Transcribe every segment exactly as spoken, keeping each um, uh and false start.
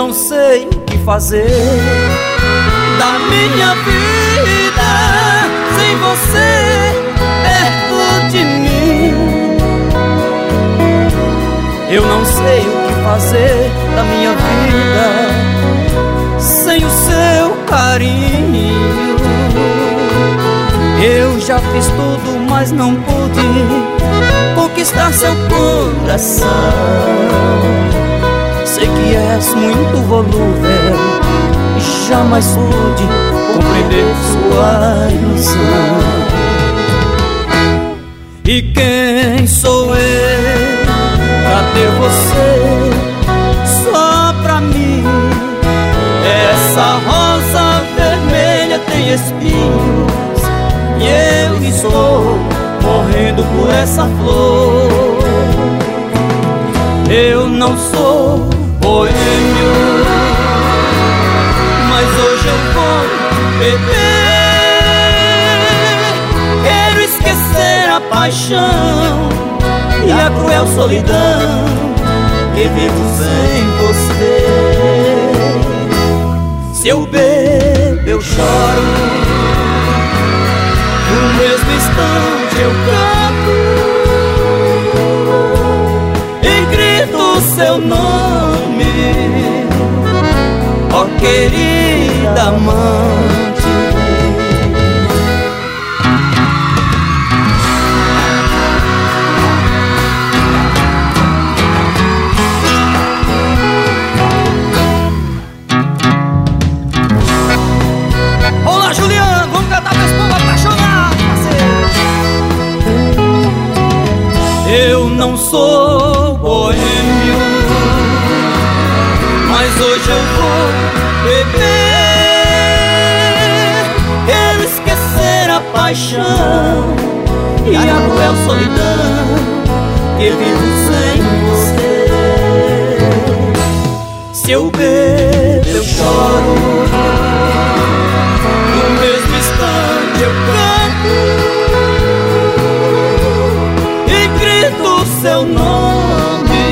não sei o que fazer da minha vida sem você perto de mim. Eu não sei o que fazer da minha vida sem o seu carinho. Eu já fiz tudo, mas não pude conquistar seu coração. Sei que és muito volúvel e jamais pude compreender sua ilusão. E quem sou eu pra ter você só pra mim? Essa rosa vermelha tem espinhos e eu estou morrendo por essa flor. Eu não sou boêmio, mas hoje eu vou beber. Quero esquecer a paixão e a cruel solidão que vivo sem você. Se eu bebo, eu choro, no mesmo instante eu canto e grito seu nome, ó querida amante. Olá, Juliano, vamos cantar pra esse povo apaixonado, parceiro. Eu não sou boêmio, mas hoje eu vou beber. Quero esquecer a paixão e a cruel solidão que vivo sem você. Se eu bebo, eu choro, no mesmo instante eu canto e grito seu nome,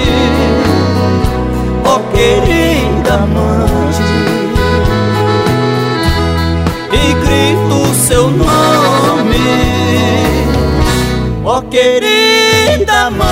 ó querida amante, e grito seu nome, ó querida amante.